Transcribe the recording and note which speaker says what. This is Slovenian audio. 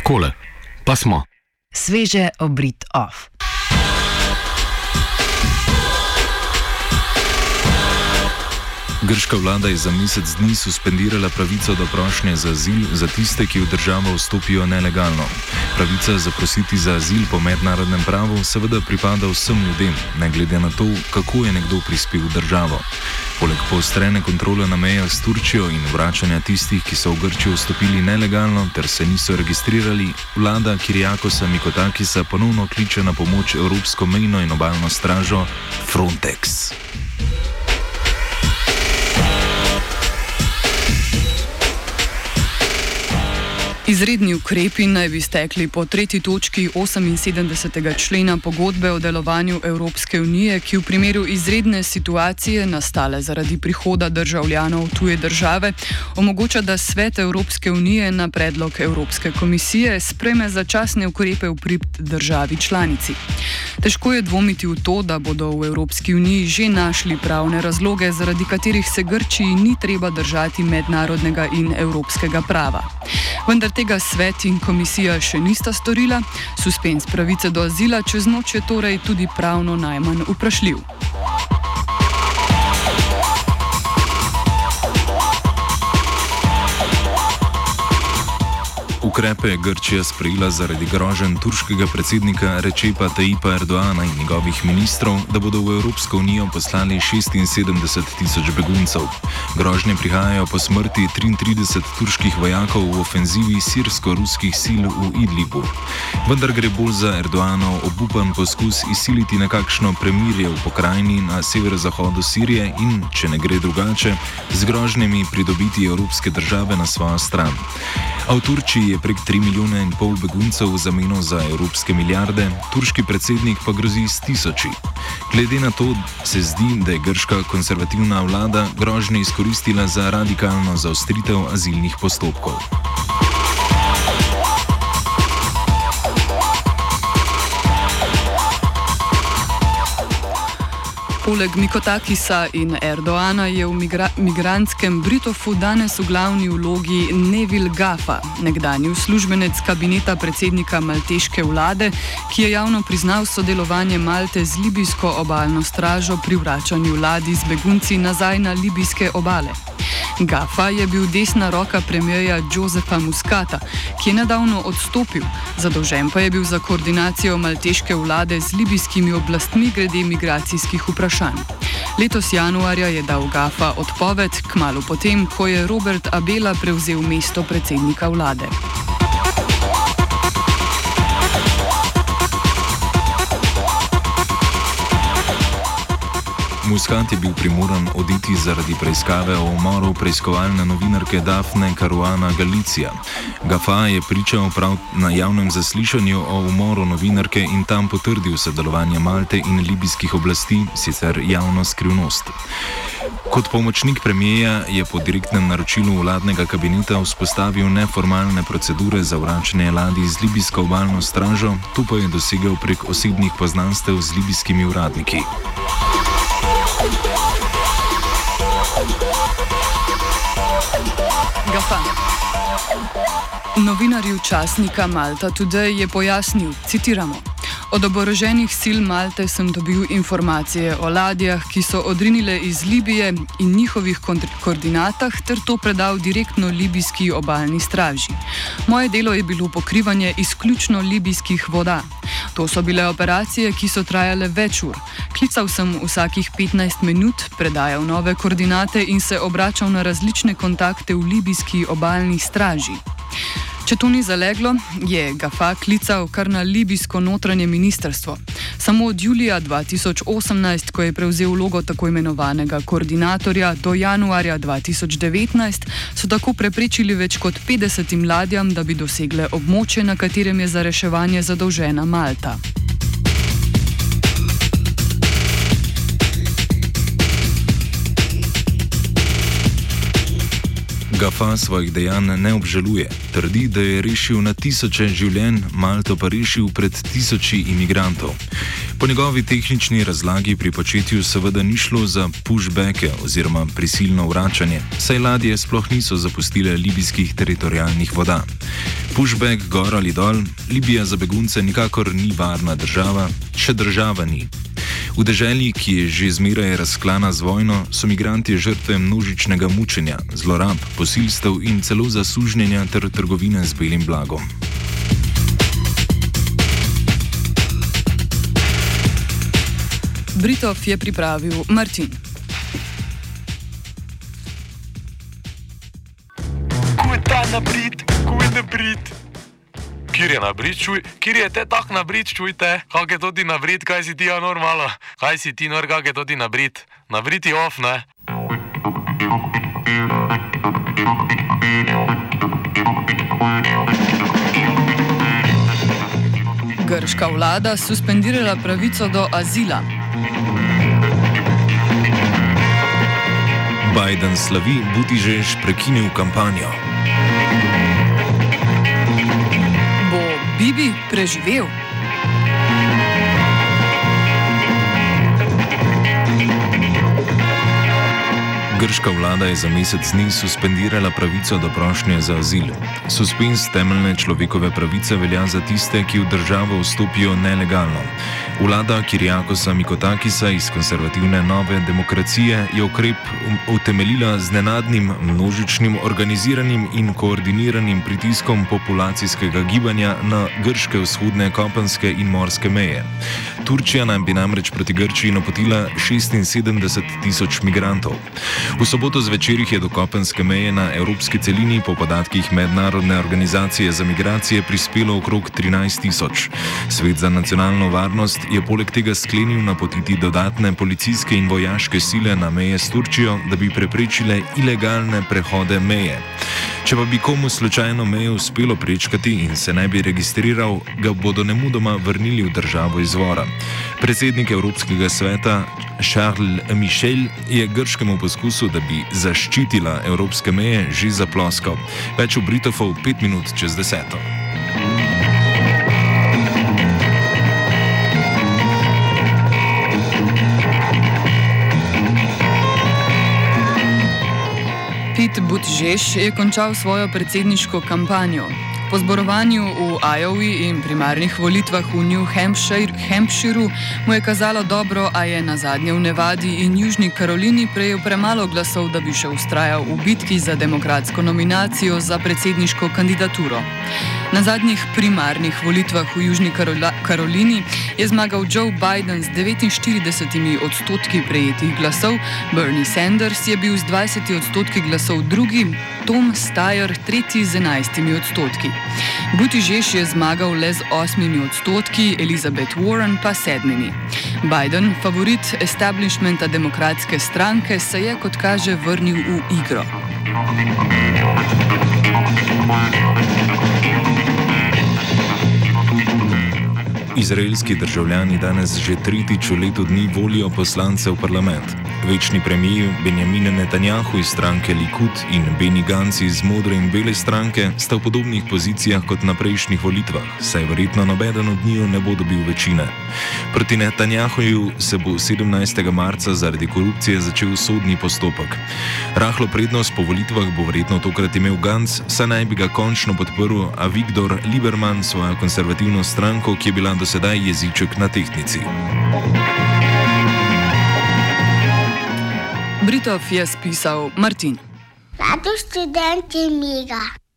Speaker 1: Takole, pa smo.
Speaker 2: Sveže obrit off.
Speaker 3: Grška vlada je za mesec dni suspendirala pravico do prošnje za azil za tiste, ki v državo vstopijo nelegalno. Pravica zaprositi za azil po mednarodnem pravu seveda pripada vsem ljudem, ne glede na to, kako je nekdo prispel v državo. Poleg poostrene kontrole na mejah s Turčijo in vračanja tistih, ki so v Grčijo vstopili nelegalno ter se niso registrirali, vlada Kyriakosa Mitsotakisa ponovno kliče na pomoč Evropsko mejno in obalno stražo Frontex.
Speaker 4: Izredni ukrepi naj bi stekli po 3. točki 78. člena pogodbe o delovanju Evropske unije, ki v primeru izredne situacije nastale zaradi prihoda državljanov tuje države omogoča, da Svet Evropske unije na predlog Evropske komisije sprejme začasne ukrepe v prid državi članici. Težko je dvomiti v to, da bodo v Evropski uniji že našli pravne razloge, zaradi katerih se Grčiji ni treba držati mednarodnega in evropskega prava. Vendar tega svet in komisija še nista storila, suspenz pravice do azila čez noč je torej tudi pravno najmanj vprašljiv.
Speaker 3: Ukrepe je Grčija sprejela zaradi groženj turškega predsednika Recepa Tayyipa Erdoana in njegovih ministrov, da bodo v Evropsko unijo poslali 76.000 beguncev. Grožnje prihajajo po smrti 33 turških vojakov v ofenzivi sirsko-ruskih sil v Idlibu. Vendar gre bolj za Erdoanov obupan poskus izsiliti nekakšno premirje v pokrajini na severozahodu Sirije in, če ne gre drugače, z grožnjami pridobiti evropske države na svojo stran. A v Turčiji je prek 3,5 milijona beguncev v zameno za evropske milijarde, turški predsednik pa grozi s tisoči. Glede na to se zdi, da je grška konservativna vlada grožnje izkoristila za radikalno zaostritev azilnih postopkov.
Speaker 4: Poleg Mitsotakisa in Erdoana je v migrantskem Britofu danes v glavni vlogi Nevil Gafa, nekdanji uslužbenec kabineta predsednika malteške vlade, ki je javno priznal sodelovanje Malte z libijsko obalno stražo pri vračanju ladij z begunci nazaj na libijske obale. Gafa je bil desna roka premierja Josefa Muscata, ki je nedavno odstopil, zadolžen pa je bil za koordinacijo malteške vlade z libijskimi oblastmi glede migracijskih vprašanj. Letos januarja je dal Gafa odpoved, kmalu potem, ko je Robert Abela prevzel mesto predsednika vlade.
Speaker 3: Muscat je bil primoran oditi zaradi preiskave o umoru preiskovalne novinarke Daphne Caruana Galizia. Gafa je pričal prav na javnem zaslišanju o umoru novinarke in tam potrdil sodelovanje Malte in libijskih oblasti, sicer javno skrivnost. Kot pomočnik premierja je po direktnem naročilu vladnega kabineta vzpostavil neformalne procedure za vračanje ladij z libijsko obalno stražo, to pa je dosegel prek osebnih poznanstev z libijskimi uradniki.
Speaker 4: Gafa. Novinarju časnika Malta Today je pojasnil, citiramo: Od oboroženih sil Malte sem dobil informacije o ladjah, ki so odrinile iz Libije in njihovih koordinatah, ter to predal direktno libijski obalni straži. Moje delo je bilo pokrivanje izključno libijskih voda. To so bile operacije, ki so trajale več ur. Klical sem vsakih 15 minut, predajal nove koordinate in se obračal na različne kontakte v libijski obalni straži. Če to ni zaleglo, je Gafa klical kar na libijsko notranje ministrstvo. Samo od julija 2018, ko je prevzel vlogo tako imenovanega koordinatorja, do januarja 2019, so tako preprečili več kot 50 ladjam, da bi dosegle območje, na katerem je za reševanje zadolžena Malta.
Speaker 3: Gafa svojih dejanj ne obžaluje, trdi, da je rešil na tisoče življenj, Malto pa rešil pred tisoči imigrantov. Po njegovi tehnični razlagi pri početju seveda ni šlo za pushbacke oziroma prisilno vračanje, saj ladje sploh niso zapustile libijskih teritorialnih voda. Pushback gor ali dol, Libija za begunce nikakor ni varna država, še država ni. V deželi, ki je že zmeraj razklana z vojno, so migranti žrtve množičnega mučenja, zlorab, posilstev in celo zasužnjenja ter trgovine z belim blagom.
Speaker 4: Britov je pripravil Martin.
Speaker 1: Kuj ta nabrit, kuj nabrit. Kjer je nabrit, čuj? Kjer je te tak nabrit, čujte? Kak je to ti nabrit, kaj si ti normalo? Kaj si ti kak je to ti nabrit? Nabrit je off, ne?
Speaker 4: Grška vlada suspendirala pravico do azila.
Speaker 3: Biden slavi, Buttigieg prekinil kampanjo.
Speaker 4: Bo Bibi preživel?
Speaker 3: Grška vlada je za mesec dni suspendirala pravico do prošnje za azil. Suspenz temeljne človekove pravice velja za tiste, ki v državo vstopijo nelegalno. Vlada Kyriakosa Mitsotakisa iz konservativne Nove demokracije je ukrep utemeljila z nenadnim, množičnim, organiziranim in koordiniranim pritiskom populacijskega gibanja na grške vzhodne kopenske in morske meje. Turčija nam bi namreč proti Grčiji napotila 76.000 migrantov. V soboto zvečer je do kopenske meje na evropski celini po podatkih Mednarodne organizacije za migracije prispelo okrog 13.000. Svet za nacionalno varnost je poleg tega sklenil napotiti dodatne policijske in vojaške sile na meje s Turčijo, da bi preprečile ilegalne prehode meje. Če pa bi komu slučajno mejo uspelo prečkati in se ne bi registriral, ga bodo nemudoma vrnili v državo izvora. Predsednik Evropskega sveta Charles Michel je grškemu poskusu, da bi zaščitila evropske meje, že zaploskal. Več v Britofov 5 minut čez 10.
Speaker 4: Pete Buttigieg je končal svojo predsedniško kampanjo. Po zborovanju v Iowi in primarnih volitvah v New Hampshireu mu je kazalo dobro, a je nazadnje v Nevadi in Južni Karolini prejel premalo glasov, da bi še vztrajal v bitki za demokratsko nominacijo za predsedniško kandidaturo. Na zadnjih primarnih volitvah v Južni Karolini je zmagal Joe Biden z 49% prejetih glasov, Bernie Sanders je bil z 20% glasov drugi, Tom Steyer tretji z 11%. Buttigieg je zmagal le z 8%, Elizabeth Warren pa 7%. Biden, favorit establishmenta demokratske stranke, se je, kot kaže, vrnil v igro.
Speaker 3: Izraelski državljani danes že tretjič v letu dni volijo poslance v parlament. Večni premijer Benjamin Netanjahu iz stranke Likud in Benny Gantz iz Modre in Bele stranke sta v podobnih pozicijah kot na prejšnjih volitvah, saj verjetno nobeden od njiju ne bo dobil večine. Proti Netanjahuju se bo 17. marca zaradi korupcije začel sodni postopek. Rahlo prednost po volitvah bo verjetno tokrat imel Gantz, saj naj bi ga končno podprl Avigdor Lieberman, svojo konservativno stranko, ki je bila do sedaj jeziček na tehtnici.
Speaker 4: Britov je spisal Martin.
Speaker 5: Radio Studenti Mega.